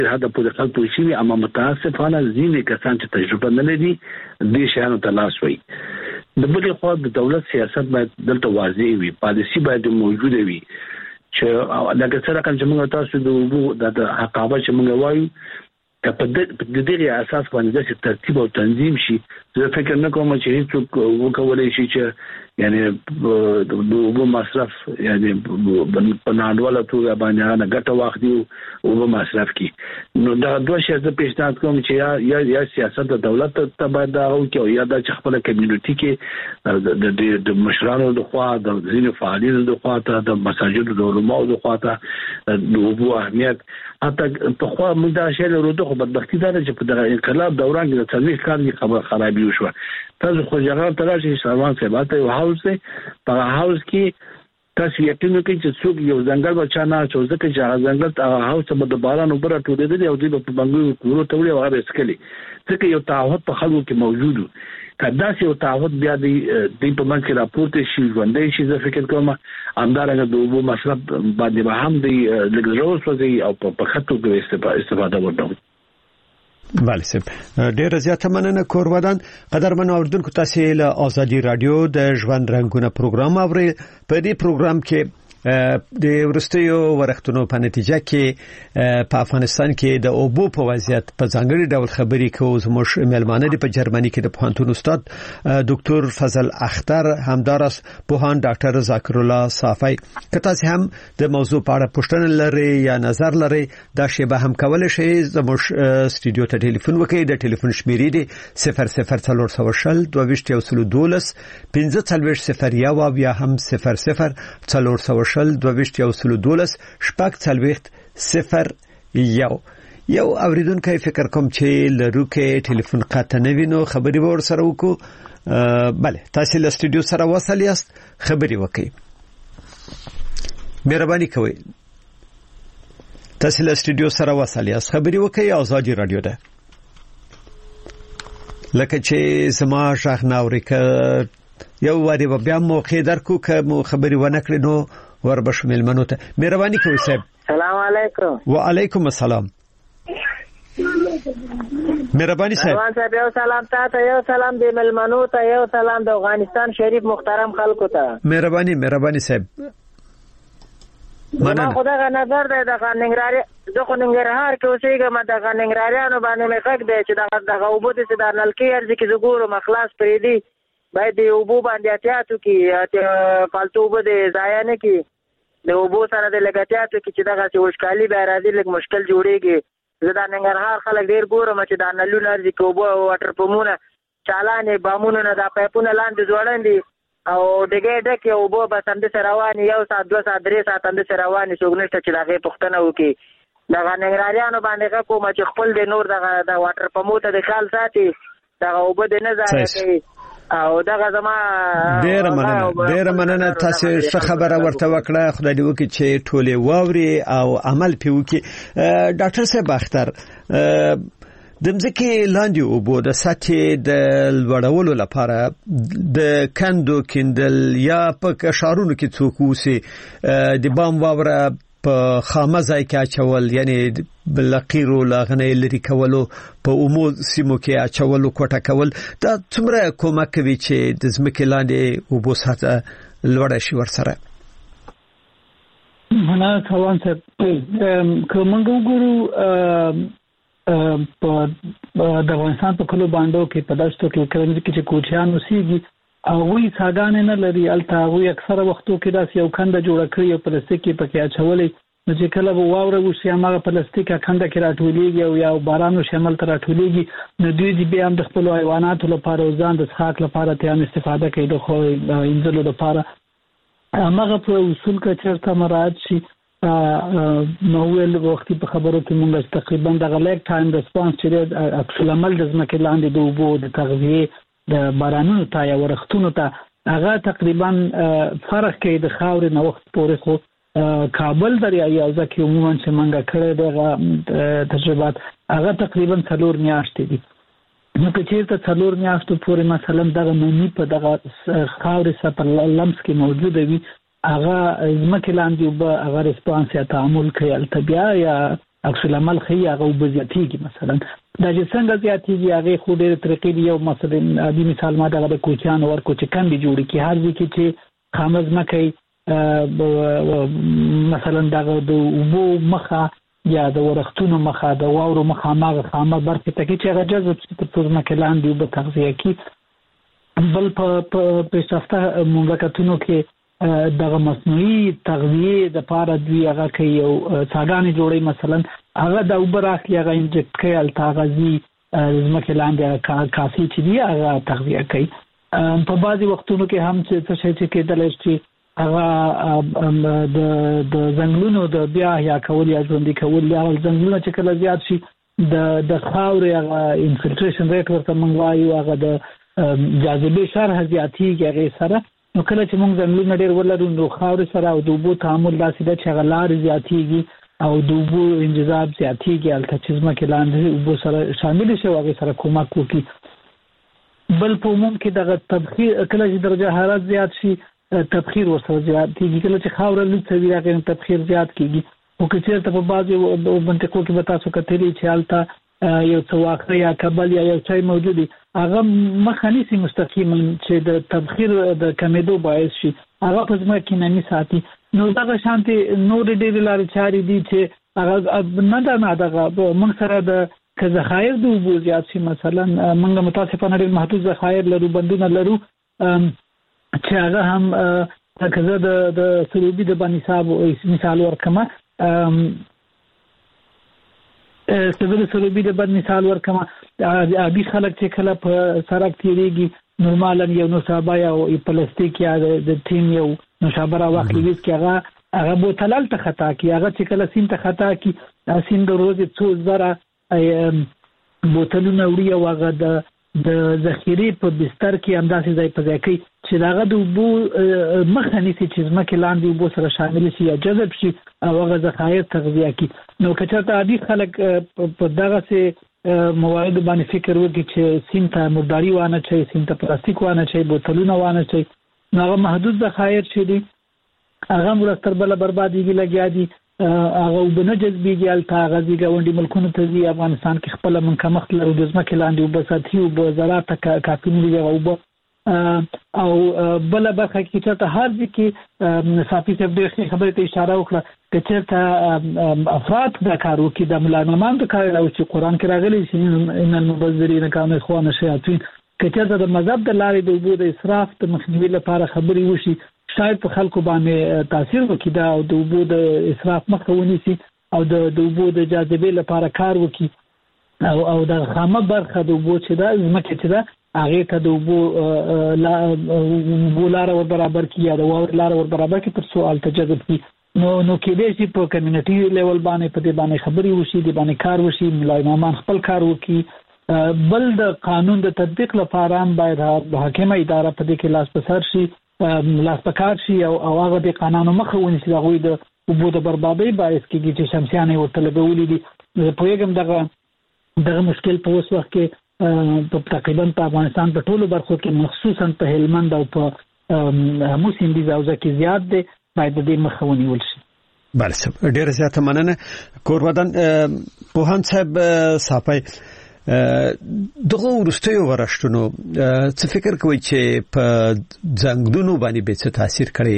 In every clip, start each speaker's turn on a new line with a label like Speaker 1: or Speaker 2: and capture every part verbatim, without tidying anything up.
Speaker 1: هدا په خلکو شي اما متاسفانه ځینې کسان چې تجربه نه لري د شانو تلاش وي د بل خو د دولت سیاست باید دلته واضح وي پالیسی باید موجوده وي چې لکه څنګه چې موږ تاسو د وګړو د حقابه چې موږ وایو په دې دغه اساس باندې چې ترتیب او تنظیم شي زه فکر نه کوم چې هیڅ وکولای شي چې یعنی د وګړو مصرف یعنی په نړیواله توګه باندې نه ګټه واخلي او مصرف کی نو دا دوه شی زه پیشنهاد کوم چې یا یا سیاست د دولت ته باید او کې یا د خپل کمیونټي کې د د مشرانو د خوا د ځینو فعالینو د خوا ته د مساجد د علماء د خوا ته د وګړو اهمیت حتی په خوا موږ دا شی له خو بدبختی دا چې په دغه انقلاب دوران کې د تاریخ کار کې خبر خرابي وشو تاسو خو جګړه تراشي سروان څه باته یو هاوس دی په هاوس کې تاسو یقین وکړئ چې څوک یو ځنګل بچا نه چې ځکه چې هغه ځنګل ته هاوس په د باران وبره ټولېدل او د په بنګلو کورو ته وړي هغه اسکلي ځکه یو تعهد په خلکو کې موجود کدا چې یو تعهد بیا دی د په منځ کې راپورته شي ژوندې شي زه فکر کوم همدارنګه د وبو مصرف باندې به هم دی لګزروس وځي او په خطو کې استفاده وکړو
Speaker 2: بله سب ډیر زیاته مننه کورودان قدرمن اوردونکو تاسو له ازادي رادیو د ژوند رنگونه پروګرام اوري په دې پروګرام کې د ورستیو ورختونو په نتیجه کې په افغانستان کې د اوبو په وضعیت په ځانګړي ډول خبري کوو زموږ ملمانه دي په جرمني کې د پوهنتون استاد ډاکټر فضل اختر همدارس پوهان ډاکټر ذکر الله صافی کته هم د موضوع په اړه پوښتنه لري یا نظر لري دا شی به هم کولای شي زموږ استودیو ته ټلیفون وکړئ د ټلیفون شمیرې دي صفر صفر څلور سو شل دوه ویشت یو سل دولس پنځه څلوېښت صفر یو یا هم صفر صفر څلور سو شل دوه ویشت یو سل دولس شپږ څلوېښت صفر یو یو اوریدونکو فکر کوم چې لروکه ټلیفون قطع نه وینو خبري به ور سره وکړو bale تاسو له استودیو سره وصل یاست خبري وکړئ مهرباني کوئ تاسو له استودیو سره وصل یاست خبري وکړئ ازادي رادیو ده لکه چې زما شاخ ناوریکه یو وری بیا موقع درکو که مو خبري ونه کړی نو وربش ملمنو ته مهرباني کوئ صاحب
Speaker 3: السلام علیکم
Speaker 2: وعلیکم السلام مهرباني صاحب
Speaker 3: روان صاحب یو سلام ته یو سلام دی ملمنو ته یو سلام د افغانستان شریف محترم خلکو ته
Speaker 2: مهرباني مهرباني صاحب
Speaker 3: مننه خدای نظر دی د ننګرهار د خو ننګرهار کې اوسېږم د ننګرهاریانو باندې مې حق دی چې دغه دغه وبو د سدار نلکی ارزي کې زګورو مخلاص پرې دی باید د وبو باندې احتیاط وکړي فالتو وبو د ضایع نه کړي د وبو سره د لګاتیاتو کې چې دغه چې وشکالي به راځي لږ مشکل جوړیږي زه د ننګرهار خلک ډېر ګورم چې دا نلونه ارزي کې وبو واټر پمپونه چالانې بامونه نه دا پایپونه لاندې ځوړندي او ډګې ډکې وبو بس همداسې روانې یو ساعت دوه ساعت درې ساعت همداسې روانې څوک نشته چې د هغې پوښتنه وکړي دغه ننګرهاریانو باندې ښه کومه چې خپل د نور دغه د واټر پمپو ته د خیال ساتي دغه اوبه د نه ضایع کوي او دغه زما
Speaker 2: ډېر مننه ډېر مننه تاسو څه خبره ورته وکړه خدای دې وکړي چې ټولې واوري او عمل پې وکړي ډاکټر صاحب اختر د مځکې لاندې اوبو د سطحې د لوړولو لپاره د کندو کیندل یا په کشارونو کې څوک اوسي د بام واوره په خامه ځای کې اچول یعنی بلقیرو لاغنې لري کولو په عمو سیمو کې اچولو کوټه کول دا څومره کومک کوي چې د ځمکې لاندې اوبو سطح لوړه شي ورسره
Speaker 4: نه څوان څه کومه وګورو په د افغانستان په کلو باندې کې په داستو کې کوم چې کوټیان وسیږي او وی ساګان نه لري الته وی اکثره وختو کې داس یو کنده جوړ کړی او پلاستیک په کې اچولې نو چې کله به واوره وشي هغه پلاستیک کنده کې راټولېږي او یا بارانو شامل تر راټولېږي نو دوی دې بیا هم د خپل حیواناتو لپاره او ځان د څښاک لپاره ته هم استفاده کوي د خو انځلو لپاره هغه په اصول کې چرته مراد شي نو ول وختي په خبرو کې موږ تقریبا د غلیک ټایم ریسپانس چې عکس العمل د ځمکې لاندې د اوبو د تغذیه د بارانونو ته یا ورختونو ته هغه تقریبا فرق کوي د خاورې نو وخت پورې خو کابل دریا یا ځکه عموما چې موږ کړه د تجربات هغه تقریبا څلور میاشتې دي نو که چیرته څلور میاشتو پورې مثلا دغه نمی په دغه خاورې سره په لمس کې موجوده وي هغه ځمکې لاندې به هغه ریسپانس یا تعامل کوي البته بیا یا عکس العمل خي هغه وبزياتيږي مثلا دا چې څنګه زیاتیږي هغه خو ډېر طریقې یو مثلا د مثال ما د کوچیان ورکو چې کم دي جوړي کی هر ځکه چې خامز مکه مثلا دا د وبو مخه یا د ورختونو مخه د واورو مخه ماغه خامه برخه ته چې هغه جذب چې په ځمکه لاندې وب تغذیه کی بل په پیشرفته مملکتونو کې دغه مصنوعي تغذیه د پاره دوی هغه کوي او څاګانې جوړي مثلا هغه د اوبر اخلي هغه انجکټ کوي التغذی زمکه لاندې کافي چې دی هغه تغذیه کوي په بعضي وختونو کې هم چې څه شي کې د لشتي هغه د د ځنګلونو د بیا یا کول یا ژوندۍ کول یا ځنګلونو چې کله زیات شي د د خاورې هغه انفلټریشن ریټ ورته موږ وایو هغه د جاذبه شرح زیاتیږي هغه سره نو کله چې موږ ځنګلونه ډېر ولرو نو خاورې سره او د اوبو تعامل داسې ده چې هغه لارې زیاتیږي او د اوبو انجذاب زیاتیږي هلته چې ځمکې لاندې اوبو سره شامل شي او هغې سره کومک وکړي بل په عموم کې دغه تبخیر کله چې درجه حرارت زیات شي تبخیر ورسره زیات کیږي کله چې خاوره لږ څه وي هغه تبخیر زیات کیږي او که چېرته په بعضو منطقو کې به تاسو کتلي چې هلته یو څه واخه یا کبل یا یو څه موجود دي هغه مخه نیسي مستقیما چې د تبخیر د کمیدو باعث شي هغه په ځمکه کې نمی ساتي نو دغه شانتي نور ډېر لارې چارې دي چې هغه نه دا نه دغه موږ سره د که ذخایر د اوبو زیات شي مثلا موږ متاسفانه ډېر محدود ذخایر لرو بندونه لرو چې هغه هم کزه د د سروبي د باندې حساب مثال ورکمه سبب سروبي د باندې مثال ورکمه ابي خلک چې کله په سړک تیریږي نورمالاً یو نوشابه یا پلاستیک یا د تیم یو نوشابه راوخلي چې هغه هغه بوتلل ته خطا کی هغه چې کله سین ته خطا کی سین د روز څو زره بوتلونه وړي او هغه د د ذخیره په بستر کې انداسې ځای په ځای کې چې داغه د وبو مخه نیسي چې ځمکه لاندې وبو سره شامل شي یا جذب شي او هغه ذخایر تغذیه کی نو کچته عادي خلک په دغه سه موارد باندې فکر وکړي چې سیم ته مرداري وانه چي سیم ته پلاستیک وانه چي بوتلونه وانه چي هغه محدود ذخایر شي دي هغه مرستر بل برباديږي لګیا دي هغه وبنه جذبيږي الته غزي غونډي ملکونو ته دي افغانستان کې خپل منکمخت لرو د ځمکې لاندې وبساتي او زراعت کافي نه دی او او بل برخه کې چې هر ځکه صافي څه د خبرې ته اشاره وکړه چې ته افراد د کارو کې د ملانمان د کار او چې قران کې راغلي چې ان المبذرین کانوا اخوان الشیاطین کچې د مذهب د لارې د وبو د اسراف د مخنیوي لپاره خبري وشي شاید په خلکو باندې تاثیر وکړي دا او د وبو د اسراف مخه ونیسي او د وبو د جاذبې لپاره کار وکړي او او د خامه برخه د وبو چې دا زمکه چې دا هغه ته د وبو لا ګولار ور برابر کی یا د وور لار ور برابر کی تر سوال تجربه کی نو نو کې دې چې په کمیونټي لیول باندې په دې باندې خبري وشي دې باندې کار وشي ملایمان خپل کار وکړي بل د قانون د تطبیق لپاره هم باید حاکمه اداره په دې کې لاس پسر شي لاس پکار شي او هغه د قانونو مخه ونیسي دغه د وبو د بربادۍ باعث کېږي چې شمسیانې ورته لګولې دي په یوګم دغه دغه مشکل په اوس وخت کې په تقریبا په افغانستان په ټولو برخو کې مخصوصا په هلمند او په همو سیندیز حوزه کې زیات دي باید د دې مخه ونیول شي
Speaker 2: بله صاحب ډېره زیاته مننه کورودان پوهاند صاحب صافی دغه ورستیو ورشتونو څه فکر کوي چې په ځنګلونو باندې به څه تاثیر کړی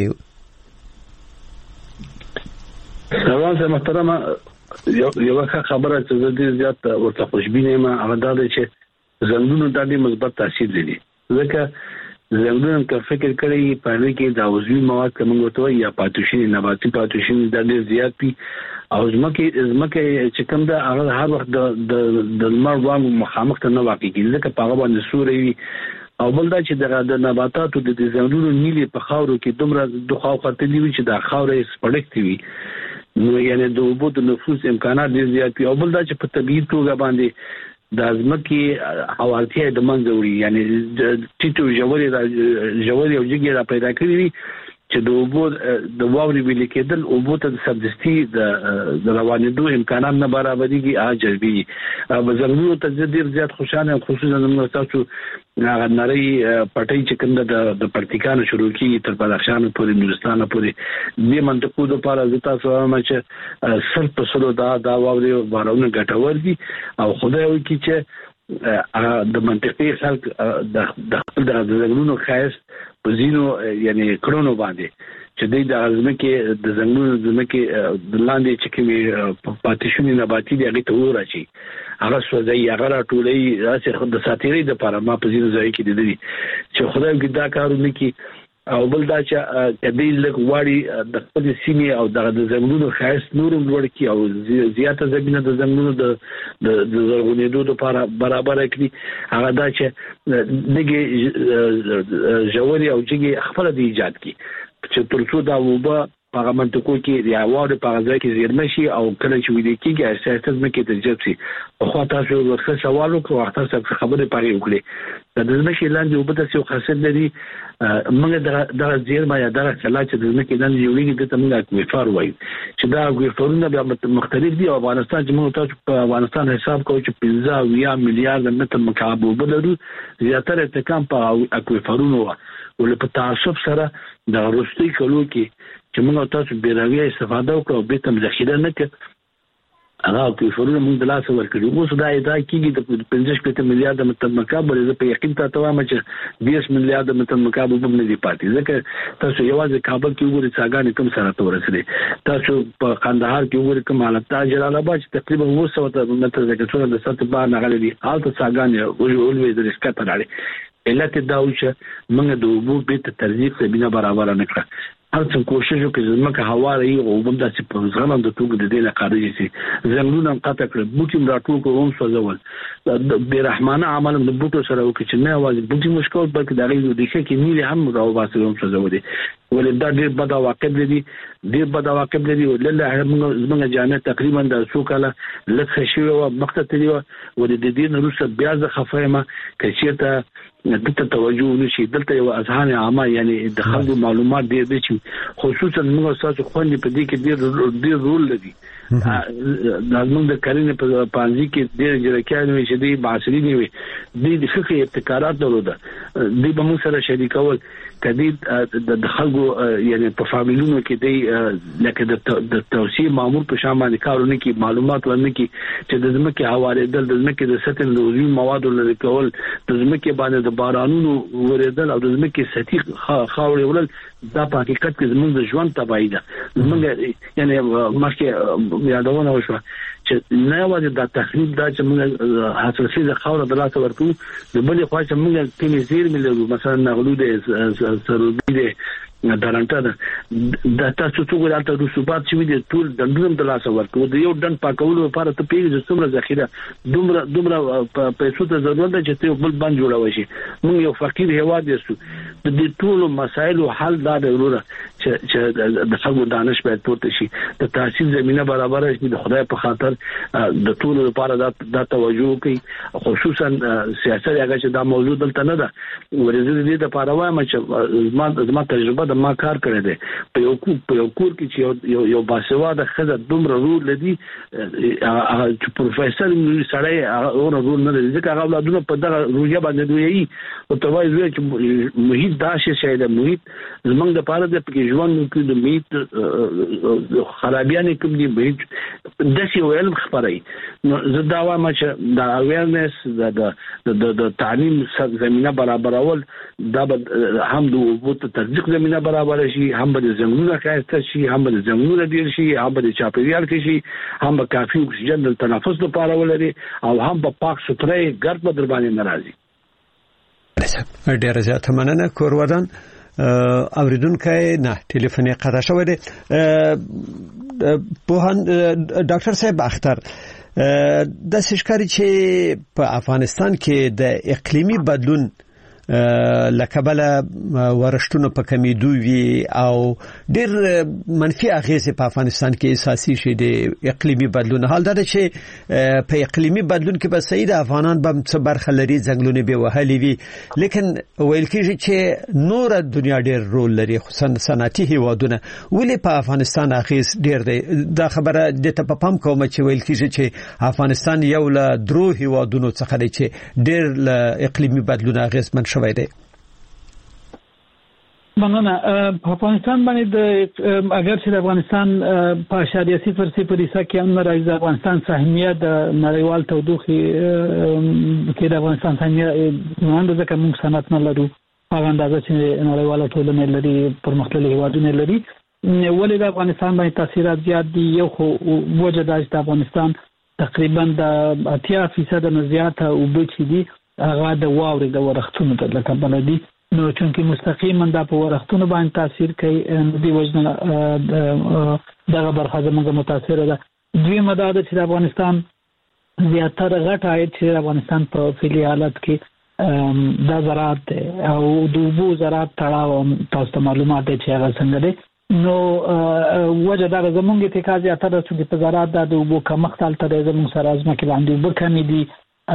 Speaker 1: روان سه محترمه یو یو خبره چې زه زیات ورته خوشبینه ما هغه دا چې ځنګلونو د دې مثبت تاثیر لري ځکه ځنګلونو که فکر کړی په دې کې د عضوي مواد کوم وته یا پاتوشین نباتي پاتوشین د ډېر زیات دي او ځمکه ځمکه چې کوم دا هغه هر وخت د د لمر وړاندې مخامخ ته نه واقع کیږي ځکه په هغه باندې سوري وي او بل دا چې د نباتاتو د ځنګلونو نیلي په خاورو کې دومره د خاو خطلې وي چې د خاورې سپړکتي وي نو یعنی د وبو د نفوذ امکانات ډیر زیات دي او بل دا چې په طبيعي توګه باندې د ځمکې حوالتیا د منځوري یعنی ټیټو جوړې د جوړې او جګې را پیدا کړې وي چې د اوبو د واوري ویل کېدل اوبو ته سبسټي د روانېدو امکانات نه برابرېږي اجازه بزرګونو ته ډیر زیات خوشاله خصوصا موږ تاسو هغه نری پټي چې کوم د پرتګال شروع کیږي تر بدخشان پورې نورستان پورې د منطقو د پاره د تاسو هم چې سر په سلو دا دا واوري بارونه ګټور دي او خدای وکړي چې د منطقې خلک د خپل د زنګونو خاص په زینو یعنی کړونو باندې چې د ازمکه د زنګونو ځمکه د لاندې چې کومي پاتیشونی نباتي دی هغه ته ورچی هغه سوځي هغه راټولې راځي د ساتيري د پاره ما په زینو ځای کې دي چې خدای دې دا کارونه کوي او بل دا چې کدی لک واړی د خپل سیمه او د زمونو خاص نور لوړ کی او زیاته زمينه د زمونو د د زرغونېدو لپاره برابر کړي هغه دا چې دغه جوړي او چې خپل د ایجاد کی چې ترڅو دا وبا په منطقو کې د اواره په ځای کې زیرمه شي او کله چې ویل کېږي اساسات مکه ترجمه شي خو تاسو ورته سوال وکړو تاسو خبرې پاره وکړي د دې شي لاندې وبته څو خاصیت لري موږ د زیرمه یا د خلا چې د مکه لاندې یوړي د تمنګ کوفار وایي چې دا کوفرونه به مختلف دي او افغانستان چې موږ تاسو په افغانستان حساب کوو چې پنځه میلیارډ متر مکعب وبلرو زیاتره ارتکام په کوفرونو ول په تعصب سره د روسي کلو کې چې موږ تاسو بیراوی استفاده وکړو به تم ذخیره نه کړ هغه کې فرونه موږ د لاس ورکړو اوس دا ادعا کیږي د پنځه میلیارډ متر مکعب لري په یقین ته وایم چې بیس میلیارډ متر مکعب په نه دی پاتې ځکه تاسو یوازې کابل کې وګورئ څنګه کوم سره تورسلې تاسو په قندهار کې وګورئ کوم حالت ته جلال آباد تقریبا اوه سوه متر ځکه څو د سات بار نه غلي حالت څنګه اولوي د رسکه تراړي علت دا و چې موږ د اوبو په ترځیق زمينه برابر نه کړه هر څه کوشش وکړو چې مکه هوا رہی او بم داسې په ځغلم د توګه د دې نه قاضي سي زمونږ هم قطع کړ بوټي راټول کوم سوځول د بیرحمانه عمل د بوټو سره وکړي چې نه واځي بوټي مشکل بلکې د غي د ښه کې نیله هم راو باسي هم سوځول دي ولې دا ډېر بد عواقب لري ډېر بد عواقب لري ولله موږ جامع تقریبا د څو کاله لکه شی او مخته تللی و ولې د دې نورسه بیا ز خفایمه کچېته دته توجه نشي دلته یو اذهان عامه یعنی د خلکو معلومات ډېر دي چې خصوصا موږ تاسو خوندې په دې کې ډېر ډېر رول لري د موږ د کارینې په پانځي کې ډېر جریکانوي چې د معاصرین وي د فقهي ابتکارات درلوده د به موږ سره شریکول کدي د خلکو یعنی په فامیلونو کې دی لکه د توصیه مامور په شامل کارونه کې معلومات ورنه کې چې د ځمکې حواله د ځمکې د سطح د عضوي موادو لري کول د ځمکې باندې د بارانونو ورېدل او د ځمکې سطح خاورې ورل دا په حقیقت کې زموږ د ژوند تبعی ده زموږ یعنی مخکې یادونه وشوه چې نه واځي د تخریب دا چې موږ حاصل د خاور د لاسه ورکو د بلې خوا چې موږ کمی زیر ملو مثلا نغلو د سروبي د دارانټه د تاسو څو ګلالته رسوبات چې دي ټول د ډنډونو د لاسه ورکو د یو ډنډ پاکولو لپاره ته پیږي چې څومره ذخیره دومره دومره پیسو ته ضرورت ده چې ته بل باندې جوړوي شي موږ یو فقیر هواد یو د دې ټول مسایلو حل دا ضروره چې د خلکو دانش باید پورته شي د تحصیل زمينه برابر شي د خدای په خاطر د ټول لپاره دا توجه کوي خصوصا سیاست هغه چې دا موضوع دلته نه ده ورزه دې د پاره وایم چې ما زما تجربه ما کار کړی دی په یو کو په یو کور کې چې یو یو باسواده خزه دومره رول لدی چې پروفیسور سړی اور رول نه لري ځکه هغه اولادونه په دغه روحیه باندې دوی او ته وایي چې محیط داسې شی دی محیط زمونږ د پاره د پکې ژوند کې د محیط خرابیان کوم دي محیط داسې علم خبري نو زه دا وایم چې د اویرنس د د تعلیم زمينه برابرول دا هم د وبوت ترجیح زمينه برابر شي هم د زمونږه خاصه شي هم د زمونږه ډیر شي هم د چاپیریال کې شي هم کافي اکسیجن د تنفس لپاره ولري او هم په پاک ستري ګرد بدر باندې ناراضي
Speaker 2: ډیر زیات مننه کورودان اوریدونکو نه ټلیفون قطع شوی دی په ډاکټر صاحب اختر د سشکاري چې په افغانستان کې د اقلیمی بدلون لکبل ورشتونو په کمیدو وی او ډیر منفي اغیزه په افغانستان کې اساسي شي د اقلیمي بدلون. حال دا چې په اقلیمي بدلون کې به سید افغانان به څه برخه لري، ځنګلونه به وهلي وي، لیکن ویل کېږي چې نور دنیا ډیر رول لري، خصوصا صنعتي هیوادونه. ولې په افغانستان اغیز ډیر دی؟ دا خبره د ته په پام کوم چې ویل کېږي چې افغانستان یو له درو هیوادونو څخه دی چې ډیر له اقلیمي بدلون اغیز من شوی دی.
Speaker 4: مننه. په افغانستان باندې د اگر چې د افغانستان په اشاریه صفر صفر حصہ کې هم راځي، افغانستان سهمیه د نړیوال تودوخې کې د افغانستان سهمیه نه ده، کوم صنعت نه لرو هغه اندازه چې نړیواله ټولنه لري، پرمختللي هیوادونه لري. ولې د افغانستان باندې تاثیرات زیات دي؟ یو خو وجه دا چې د افغانستان تقریبا د اتیا فیصد نه زیاته اوبه چې دي هغه د واورې د ورښتونو د لکبل دي، نو چونکې مستقیما دا په ورښتونو باندې تاثیر کوي، د وجنه دغه برخه زموږ متاثر ده. دویمه دا ده چې د افغانستان زیاتره غټ عاید چې د افغانستان په فعلي حالت کې دا زراعت او د اوبو زراعت تړاو تاسو ته معلومات دي چې هغه څنګه دی. نو وجه دا زمونږ اتکا زیاتره چې په زراعت د اوبو کمښت حالت دی، زموږ سره ازمه کې باندې اوبه کمې دي،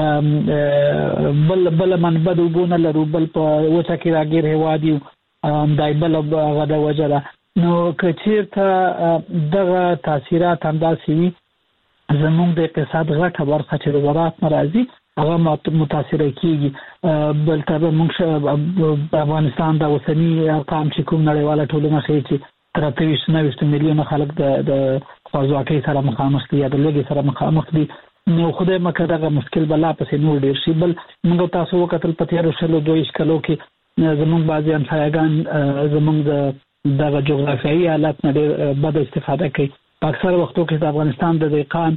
Speaker 4: بل بل منبع د اوبو نه لرو، بل په وچه کې راګیر هیواد یو، دای بل هغه د وجه ده. نو که چېرته دغه تاثیرات همداسې وي، زمونږ د اقتصاد غټه برخه چې د زراعت نه راځي هغه متاثره کیږي. بل ته موږ افغانستان د اوسني ارقام چې کوم نړیواله ټولنه ښیي چې تر اته ویشت نه ویشت میلیونه خلک د خوځواکۍ سره مخامخ دي یا د لوږې سره مخامخ دي. نو خدای مکه دغه مشکل بلا پسې نور ډیر شي. بل موږ تاسو وکتل په تیرو شلو دویش کلو کې زمونږ بعضي همسایګان زمونږ د دغه جغرافیایي حالت نه ډېر بد استفاده کوي. په اکثر وختو کې د افغانستان د دهقان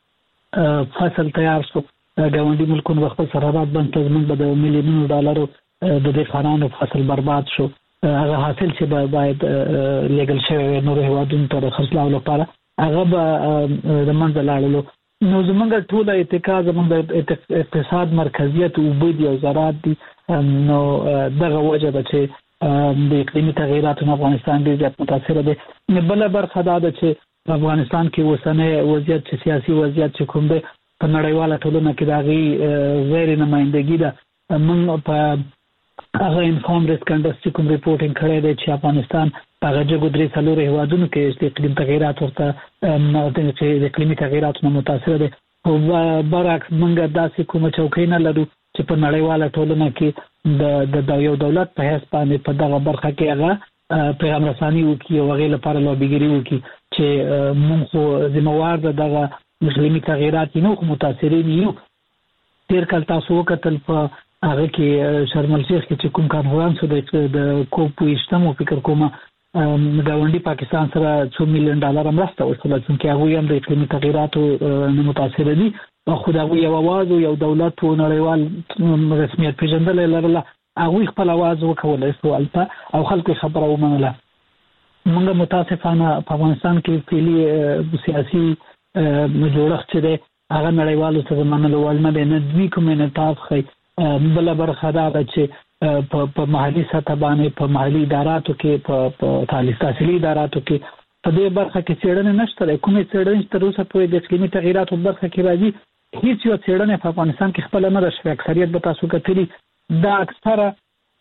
Speaker 4: فصل تیار شو، ګاونډي ملکونو خپل سرحدات بند کړل، زمونږ به د میلیونونو ډالرو د دهقانانو فصل برباد شو. هغه حاصل چې باید لیږل شوی نور هیوادونو ته د خرڅلاو لپاره هغه به د منځه لاړلو. نو زمونږ ټوله اتکا زمونږ د اقتصاد مرکزیت اوبه دي او زراعت دي. نو دغه وجه ده چې د اقلیمي تغییراتو نه افغانستان ډېر زیات متاثره دی. بله برخه دا ده چې په افغانستان کې اوسنی وضعیت چې سیاسي وضعیت چې کوم دی په نړیواله ټولنه کې د هغې غیر نمایندګي ده. موږ په هغه انفارم ریسک انډسټري کوم ریپورټینګ کړی دی چې افغانستان په هغه جګو درې څلورو هیوادونو کې د اقلیم تغییرات ورته چې د اقلیمي تغییراتو نه متاثره دی. خو برعکس موږ داسې کومه چوکۍ نه لرو چې په نړیواله ټولنه کې د د یو دولت په حیث باندې په دغه برخه کې هغه پیغام رساني وکړي او هغې لپاره لابیګري وکړي چې موږ خو ذمهوار د دغه اقلیمي تغییرات یو خو متاثرین یو. تېر کال تاسو وکتل په هغه کې شرم الشیخ کې چې کوم کانفرانس د کوپ ویشتمو فکر کومه ګاونډي پاکستان سره څو میلیون ډالر مرسته وشوله، ځکه هغوی هم د اقلیمي تغییراتو نه متاثره دي. خو د هغوی یو اواز او یو دولت و نړیوال رسمیت پېژندلی لرله، هغوی خپل اواز وکولی شو هلته او خلکو خبره ومنله. موږ متاسفانه په افغانستان کې فعلي سیاسي جوړښت چې دی هغه نړیوالو څخه منلو وړ نه دی، نه دوی کوم انعطاف ښیي. بله برخه دا ده چې په محلي سطح باندې په محلي اداراتو کې په تحصیلي اداراتو کې په دې برخه کې څېړنې نشته دی. کومې څېړنې تر اوسه پورې د اقلیمي تغییراتو برخه کې راځي هیڅ یو څېړنه په افغانستان کې خپله نه ده شوې. اکثریت به تاسو کتلي دا اکثره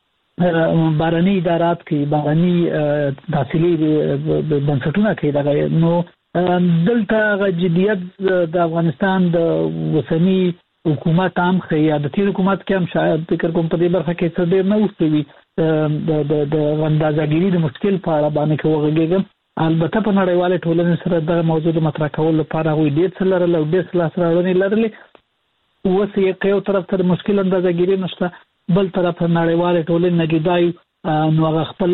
Speaker 4: بهرني ادارات کوي، بهرني تحصیلي بنسټونه کوي دغه. نو دلته هغه جدیت د افغانستان د اوسني حکومت هم ښیي یا د تېر حکومت کې هم شاید فکر کوم په دې برخه کې څه ډېر نه وشوي د اندازهګیري د مشکل په اړه باندې که وغږېږم. البته په نړیواله ټولنې سره دغه موضوع د مطرح کولو لپاره هغوی ډېر څه لرل او ډېر څه لاسته راوړنې لرلې. اوس یې که یو طرف ته د مشکل اندازهګیري نشته، بل طرف نړیواله ټولنې نه جدا یو، نو هغه خپل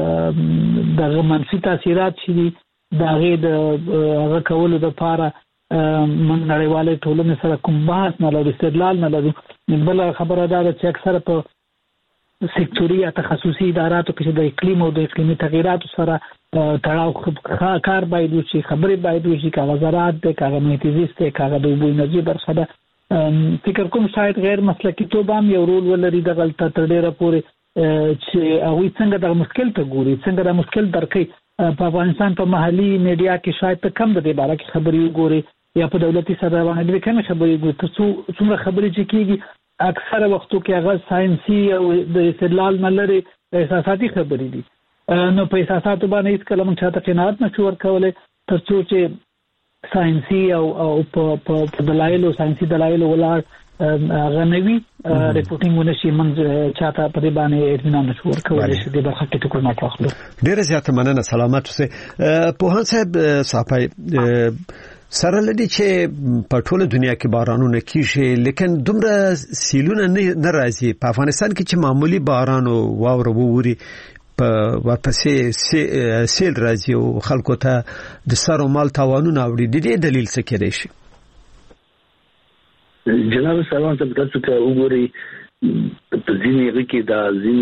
Speaker 4: دغه منفي تاثیرات چې دي د هغې د هغه کولو دپاره موږ نړیواله ټولنې سره کوم بحث نه لرو، استدلال نه لرو. بله خبره دا ده چې اکثره په سکتوري یا تخصصي اداراتو کې چې د اقلیم او د اقلیمي تغییراتو سره تړاو کار باید وشي، خبرې باید وشي، که هغه زراعت دی، که هغه محیط زیست دی، که هغه د اوبو انرژي برخه ده. فکر کوم شاید غیر مسلکی توب هم یو رول ولري د غلطه تر ډیره پورې چې هغه څنګه د مشکل ته ګوري څنګه د مشکل درکې په افغانستان په محلي میډیا کې شاید ته کم د دې باره کې خبري وګوري یا په دولتي سره باندې د کوم خبري وګوري څو څومره خبري چې کیږي اکثره وختو کې هغه ساينسي او د استدلال نه لري احساساتي خبري دي نو په احساساتو باندې هیڅ کله موږ چاته قناعت نشو ورکولای ترڅو چې ساينسي او په دلایل او ساينسي دلایل ولر غنوي ریپورتینګ ونشي موږ چاته په دې باندې اطمینان نشو ورکولای چې د برخه کې ټکو نه واخلو.
Speaker 2: ډیره زیاته مننه سلامت اوسه پوهان صاحب صاحب سره لدی چې په ټوله دنیا کې بارانونه کیږي لیکن دومره سیلونه نه راځي په افغانستان کې چې معمولی باران او واوره ووري په ورپسې سیل راځي او خلکو ته د سر او مال تاوانونه اوري د دې دلیل څه کېدای شي؟
Speaker 1: جناب سلام ته تاسو ته وګورئ په ځینې کې دا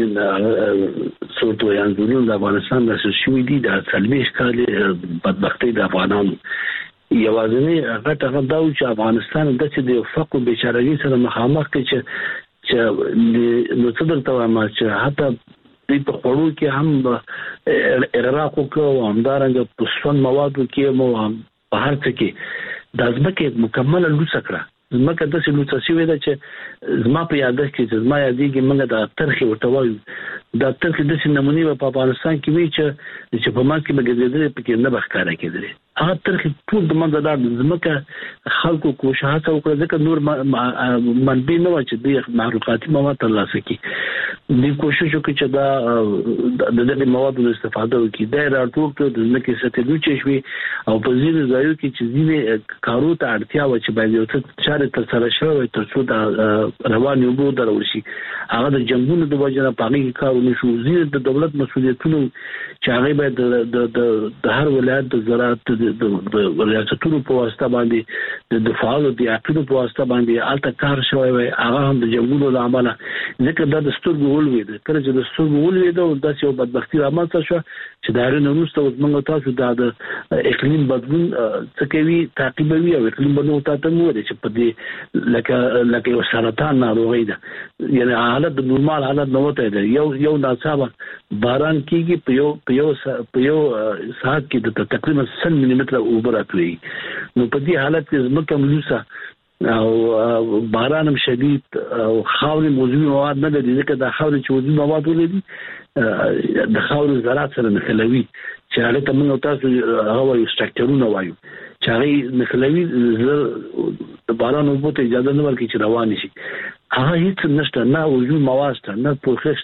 Speaker 1: ځینې څوټو یا ځینې د افغانستان د شوې دي د سلمیش کال بدبختی د افغانانو یوازې هغه ته دا چې افغانستان د څه د فقر بیچارهګي سره مخامخ کې چې چې نو څه درته وایم چې حتی په خورو کې هم اغراق وکړو همدارنګه په سون موادو کې مو په هر څه کې د ځمکې مکمله لوڅ کړه زمکه د څه لوڅ شوې ده چې زما په یادښت کې زما یادېږي موږ د ترخي ورته وایو د ترخي د څه نمونه په افغانستان کې وی چې چې په ما کې بګېدل په کې نه بخکاره کېدل هغه ترخي ټول د منځ د زمکه خلکو کوشش وکړه ځکه نور منبع نه و چې د محروقاتي مواد ترلاسه کړي د کوشش وکړي چې دا د دې موادو استفاده وکړي دا راټول کړو د زمکه سطح لوڅ شوي او په ځینې ځایو کې چې ځینې کارو ته اړتیا و چې باید یو څه تر سره شوی ترڅو د رواني وبو درول شي هغه د جنگونو د وجه نه پاګي کارونه شو زیات د دولت مسؤلیتونو چې هغه باید د د د هر ولایت د زراعت د ریاستونو په واسطه باندې د فعال د عقیدو په واسطه باندې الته کار شوی وي هغه هم د جنگونو له امله ځکه دا د ستورګو ولوي د کله چې د ستورګو ولوي دا د یو بدبختی رامنځته شو چې دا رنه نوسته موږ تاسو د اقلیم بدلون څه کوي تعقیبوي او اقلیم بدلون ته ته مو دي چې په دې لکه لکه یو سرطان ناروغي ده یعنی حالت د نورمال حالت نه وته ده یو یو ناڅاپه باران کیږي په یو په یو په یو ساعت کې د تقریبا سل ملي متر اوبر اتوي نو په دې حالت کې زمکه ملوسه او باران هم شدید او خاوري موضوعي مواد نه لري ځکه د خاوري چې موضوعي مواد ولري د خاوري زراعت سره نښلوي چې هغه ته موږ تاسو هغه استراکچرونه وایو چې هغه نښلوي د باران اوبو ته اجازه نه ورکړي چې روان شي هغه هیڅ نشته نه وجود مواد شته نه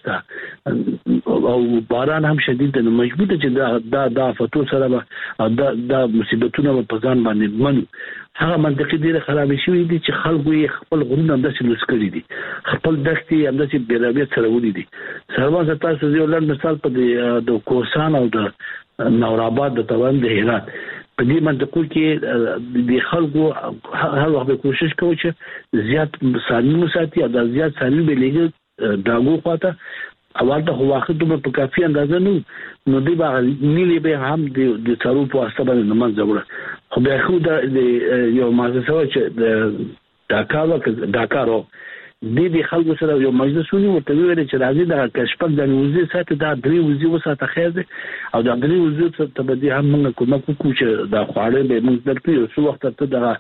Speaker 1: پروسس او باران هم شدید نه مجبور چې دا د آفتو سره او دا د مصیبتونو په ځان باندې منو هغه منطقي ډیره خراب شوې دي چې خلکو یې خپل غرونه د څه لسکري دي خپل دښتې هم د څه بیرابې سره ودی دي سروان تاسو یو لړ مثال په د کوسان او د نورآباد د توان د هرات په دې منطقو کې د خلکو هر وخت کوشش کوي چې زیات سالم مساتي او د زیات سالم به لګي داغو خواته اول ته واخد په کافي اندازه نو نو دی به نیلی به هم د څارو په واسطه باندې نماز جوړه خو به خو د یو مازه چې د ډاکا ډاکارو د دې خلکو سره یو مجلس ونیو ورته ویل چې راځي د کشپک د وزیر ساتي دا درې وزیر وساته خیر دي او د درې وزیر ته به دي هم موږ کومه کوو چې دا خواړه به موږ درته یو څو وخت ته د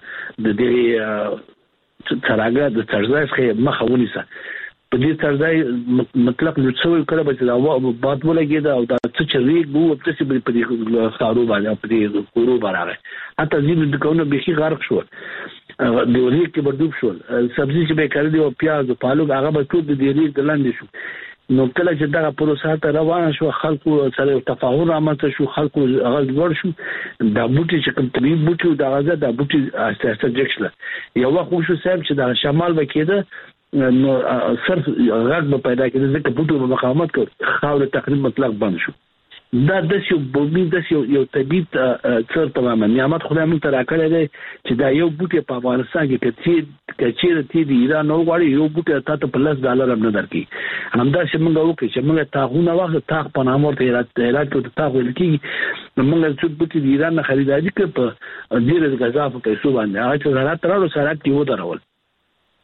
Speaker 1: دې ترګه د ترځای څخه مخه ونیسه په دې ترځای مطلب نو څو کړه به دا باد ولګي دا او دا چې ریګ وو په څه په دې خارو باندې په دې کورو باندې حتی ځینې د کومه به غرق شو د ورې کې بدوب شو سبزی چې به کړی او پیاز او پالو هغه به ټول د دې ریګ د لاندې شو نو کله چې دا پروسه ته روانه شو خلکو سره تفاهم رامنځته شو خلکو هغه ور شو دا بوټي چې کوم طبيب بوټي دا غزه دا بوټي اساسه جکشله یو وخت شو صاحب چې دا شمال وکیده نو صرف غږ به پیدا کېده ځکه بوټو په مقاومت کې خاور تقریبا مطلق بند شو دا د یو بومي د یو طبيب څر تماما نعمت خدای مون تر راکړی دی چې دا یو بوټي په افغانستان کې کچې کچې تی دی ایران نو غواړي یو بوټي تاسو په لس ډالر هم نه درکې همدا چې موږ وکړو چې موږ تاغونه واخله تاغ په نام ورته هرات ته تاغ ولکې موږ څو بوټي د ایران نه خریداري کړ په ډیره غذا په پیسو باندې هغه چې هرات ترلو سره کې و درول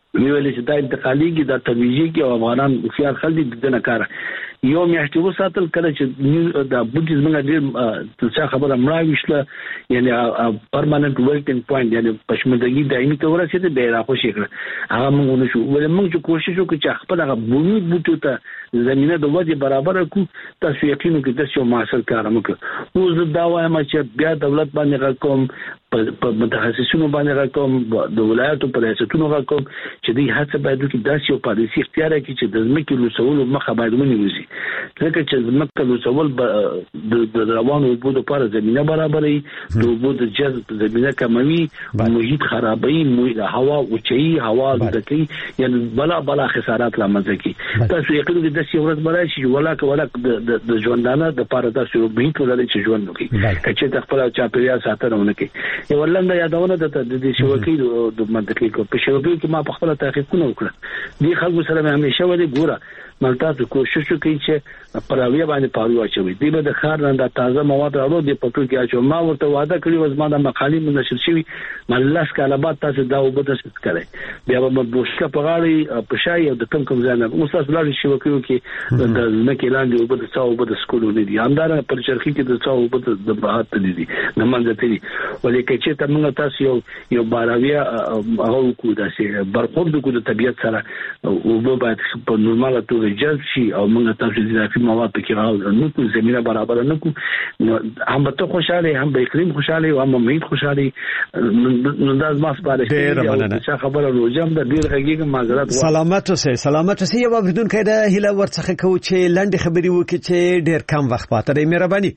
Speaker 1: ویل چې دا انتقاليږي دا تبعیضي او افغانان خيار خلک د نه کار یو میاشتې وساتل کله چې دا بوتیز موږ ډېر څه خبره مراويشله یعنی پرماننت ورکینګ پوینټ یعنی پښمندګي دایمي تور چې به راخوشي کړ هغه موږ نشو ولې موږ کوشش وکړو چې خپل هغه بومي بوټو ته زمينه د وجه برابر کو تاسو یقینو کې د څو ماسل کار وکړو نو زه دا وایم چې بیا دولت باندې راکوم په متخصصینو باندې راکوم د ولایتو په ریاستونو راکوم چې دوی هڅه باید وکړي داسې یو پالیسي اختیار کړي چې د ځمکې لوڅولو مخه باید ونیوي ځکه چې ځمکه لوڅول د روانو اوبو لپاره زمينه برابرې د اوبو د جذب زمينه کموي محیط خرابوي هوا اوچي هوا دکی یعنی بلا بلا خسارات لامنځ کی تاسو یقینو کې د څه ورځ برای شي ولاک ولاک د ژوندانه د لپاره تاسو محیط ولري چې ژوند وکړي کچې خپل چاپیریال ساتنه ونکړي یو ولنده یادونه د دې شوکې د منطقې کو په شوکې کې ما په خپل تحقیقونه وکړه دي خلکو سره مې همیشه ولې ګوره ملتاسو کوشش وکړي چې پراوی باندې پارو اچوي دی به د خار نه د تازه مواد راوړو د پټو کې اچو ما ورته وعده کړی و زما د مقالې منشر شوی مللاس کاله بعد تاسو دا وبد څه کړئ بیا به بوشکه په غاړي په شای او د کم کم ځای نه اوس تاسو لاري شوکې کې د مکه لاندې وبد څو وبد سکول نه دي اندار پر چرخي کې د څو وبد د بهات دي دي نه منځ ته دي ولې چې ته موږ تاسو یو یو باراویا هغه کو داسې برخورد کو د طبيعت سره او به باید په نورماله توګه جذب شي او موږ تاسو د اضافي مواد په کې راو نو کو زمينه برابر نه کو هم ته خوشاله هم به اقلیم خوشاله او هم محیط خوشاله نو دا ما سپارښتنه چې خبره روزم د ډیر غږیږي معذرت
Speaker 2: سلامت اوسه سلامت اوسه یو بدون کده هله ورڅخه کو چې لنډ خبري وکړي چې ډیر کم وخت پاتې دی مهرباني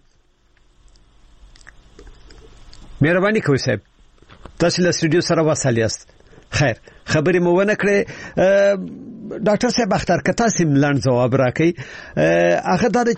Speaker 2: مهرباني کوئ صاحب تاسو له سټوډیو سره وصل یاست خیر خبرې مو ونه کړې ډاکټر صاحب اختر کته سیم لاند جواب راکړي هغه دا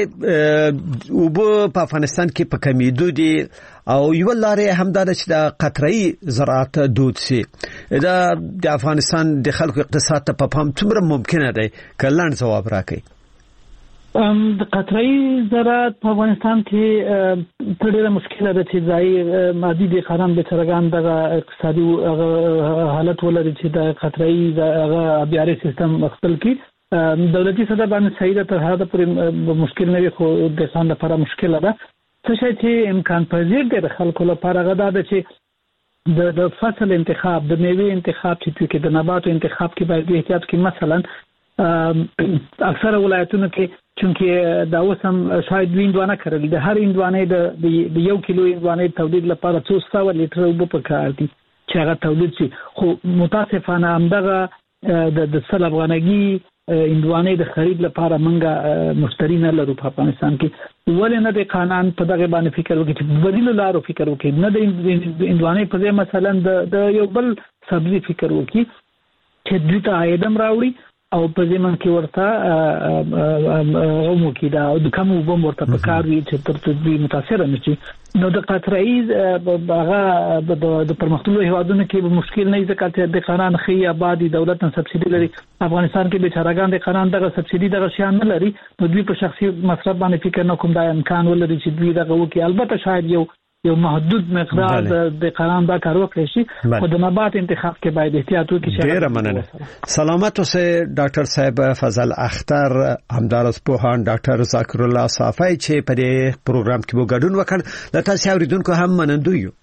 Speaker 2: چې وبو په افغانستان کې په کمیدو دي او یو لارې همدار چې د قطري زراعت دود سي دا د افغانستان د خلکو اقتصاد ته په پام څومره ممکنه دی کلاند جواب راکړي
Speaker 4: ام د قطري زراعت په افغانستان کې ډېره مشکله ده چې ځای مادي د خاران به څرګند د اقتصادي حالت ولري چې د قطري هغه بیاري سیستم خپل کې دولتي صدر باندې سیده تر هغه پر مشکل نه وي خو د ځان لپاره مشکله ده څه چې امکان پذیر دی د خلکو لپاره غدا ده چې د د فصل انتخاب د میوه انتخاب چې کې د نباتو انتخاب کې باید احتیاط کې مثلا اکثر ولایتونو کې چونکه دا اوسم شاید ویندوانه کړل د هر ویندوانه د یو کیلو ویندوانه تولید لپاره څو سو لیټر اوبه پکار دي چې هغه تولید شي خو متاسفانه همدغه د سل افغانګي ویندوانه د خرید لپاره منګه مشتری نه لرو په افغانستان کې ولې نه د قانون په دغه باندې فکر وکړي چې بدیل لارو فکر وکړي نه د ویندوانه په ځای مثلا د یو بل سبزی فکر وکړي چې دوی ته عاید راوړي او په ځمن کې ورته عمو کې دا د کوم وبم ورته په کار وی چې تر څو متاثر نه شي نو د قطري هغه د پرمختللو هیوادونو کې مشکل نه ځکه چې د قانون خي آبادی دولت نه سبسيډي لري افغانستان کې بیچارهګان د قانون دغه سبسيډي دغه شان نه لري نو دوی په شخصي مصرف باندې فکر نه کوم دا امکان ولري چې دوی دغه وکي البته شاید یو یو محدود مقدار د قانون دا کار وکړي شي خو د نبات انتخاب کې باید احتیاط وکړي
Speaker 2: ډیر مننه سلامت اوسه ډاکټر صاحب فضل اختر همدارس پوهان ډاکټر ذکر الله صافی چې په دې پروګرام کې مو ګډون وکړ د تاسو اوریدونکو هم منندوی یو